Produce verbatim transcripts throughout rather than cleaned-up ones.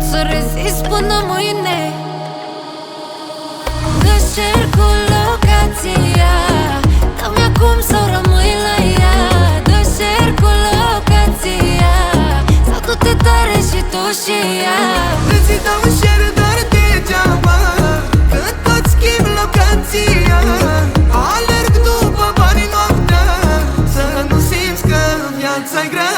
să rezist până mâine. Îți cer cu locația, dă-mi acum sau rămâi la ea. Îți cer cu locația, sau du-te tare și tu și ea. Îți dau un share doar degeaba, când tot schimb locația. Alerg după bani noaptea, să nu simți că viața-i grea.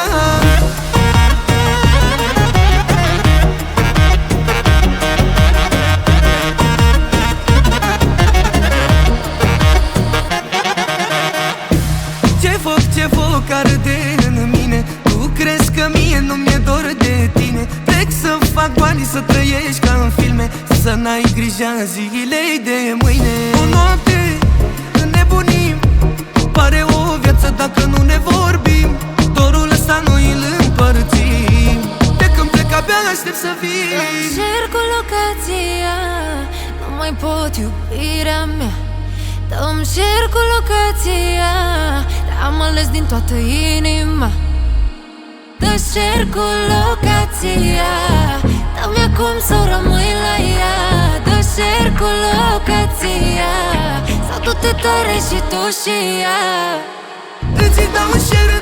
Ce foc, ce foc arde în mine, tu crezi că mie nu mi-e dor de tine. Plec să fac bani, să trăiești ca în filme, să n-ai grijă zilei de mâine. O noapte înnebunim, pare o viață dacă nu ne vorbim. Dorul ăsta noi îl împărțim, de când plec abia aștept să vii. Îmi cer cu locația, nu mai pot iubirea mea. Îmi cer cu locația, te-am ales din toată inima. Îți cer cu locația, dă-mi acum sau rămâi la ea. Îți cer cu locația, sau du-te tare și tu și ea. Îți dau un share